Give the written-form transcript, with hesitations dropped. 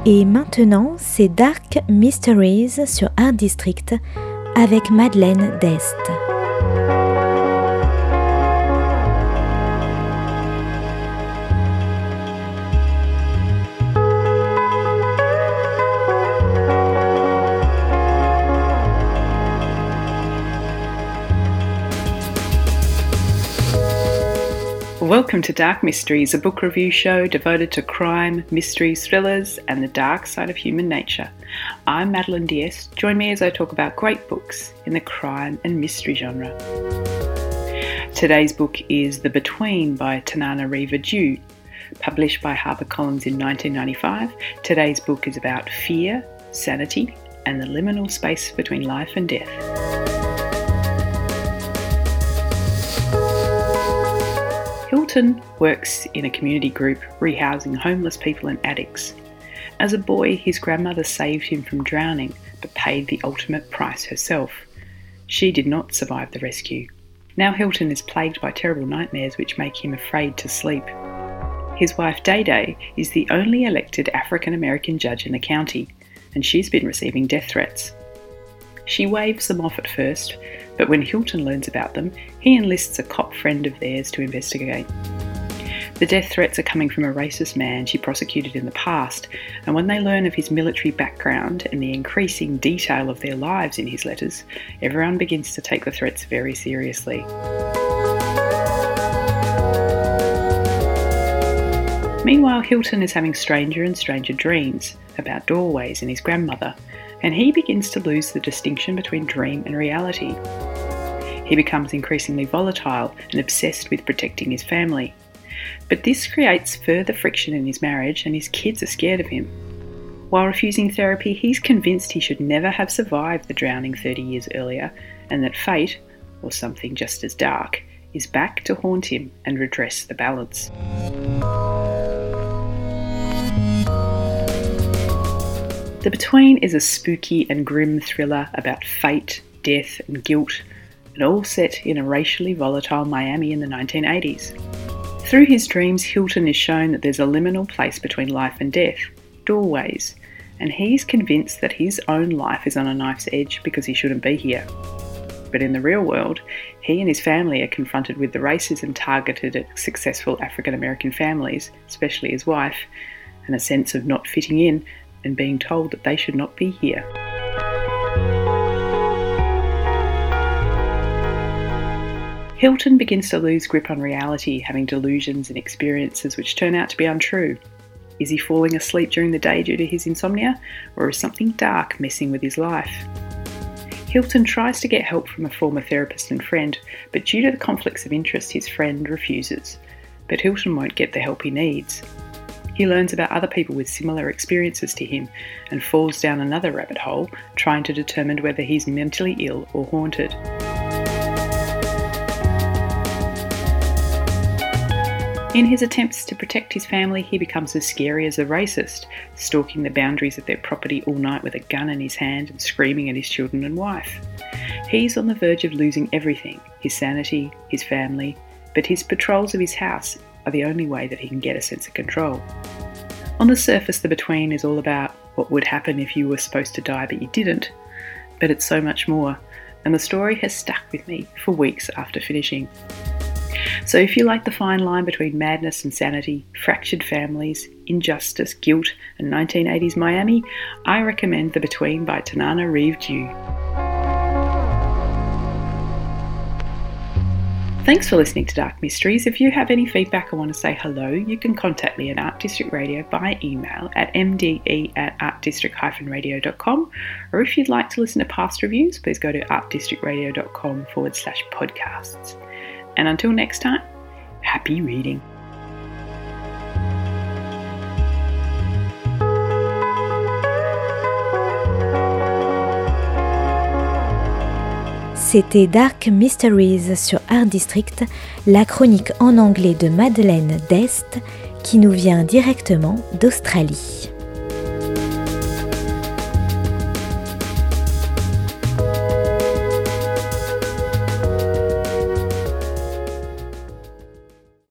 Et maintenant, c'est Dark Mysteries sur Art District avec Madeleine Dest. Welcome to Dark Mysteries, a book review show devoted to crime, mysteries, thrillers, and the dark side of human nature. I'm Madeleine D'Est. Join me as I talk about great books in the crime and mystery genre. Today's book is The Between by Tanana Riva-Dew. Published by HarperCollins in 1995, today's book is about fear, sanity, and the liminal space between life and death. Hilton works in a community group rehousing homeless people and addicts. As a boy, his grandmother saved him from drowning, but paid the ultimate price herself. She did not survive the rescue. Now Hilton is plagued by terrible nightmares which make him afraid to sleep. His wife Day Day is the only elected African American judge in the county, and she's been receiving death threats. She waves them off at first, but when Hilton learns about them, he enlists a cop friend of theirs to investigate. The death threats are coming from a racist man she prosecuted in the past, and when they learn of his military background and the increasing detail of their lives in his letters, everyone begins to take the threats very seriously. Meanwhile, Hilton is having stranger and stranger dreams about doorways and his grandmother, and he begins to lose the distinction between dream and reality. He becomes increasingly volatile and obsessed with protecting his family. But this creates further friction in his marriage, and his kids are scared of him. While refusing therapy, he's convinced he should never have survived the drowning 30 years earlier, and that fate, or something just as dark, is back to haunt him and redress the balance. The Between is a spooky and grim thriller about fate, death and guilt, and all set in a racially volatile Miami in the 1980s. Through his dreams, Hilton is shown that there's a liminal place between life and death, doorways, and he's convinced that his own life is on a knife's edge because he shouldn't be here. But in the real world, he and his family are confronted with the racism targeted at successful African American families, especially his wife, and a sense of not fitting in and being told that they should not be here. Hilton begins to lose grip on reality, having delusions and experiences which turn out to be untrue. Is he falling asleep during the day due to his insomnia, or is something dark messing with his life? Hilton tries to get help from a former therapist and friend, but due to the conflicts of interest, his friend refuses. But Hilton won't get the help he needs. He learns about other people with similar experiences to him and falls down another rabbit hole, trying to determine whether he's mentally ill or haunted. In his attempts to protect his family, he becomes as scary as a racist, stalking the boundaries of their property all night with a gun in his hand and screaming at his children and wife. He's on the verge of losing everything, his sanity, his family, but his patrols of his house are the only way that he can get a sense of control. On the surface, The Between is all about what would happen if you were supposed to die but you didn't, but it's so much more, and the story has stuck with me for weeks after finishing. So if you like the fine line between madness and sanity, fractured families, injustice, guilt, and 1980s Miami, I recommend The Between by Tanana Riva-Dew. Thanks for listening to Dark Mysteries. If you have any feedback or want to say hello, you can contact me at Art District Radio by email at mde@artdistrict-radio.com, or if you'd like to listen to past reviews, please go to artdistrictradio.com/podcasts. And until next time, happy reading. C'était Dark Mysteries sur Art District, la chronique en anglais de Madeleine Dest qui nous vient directement d'Australie.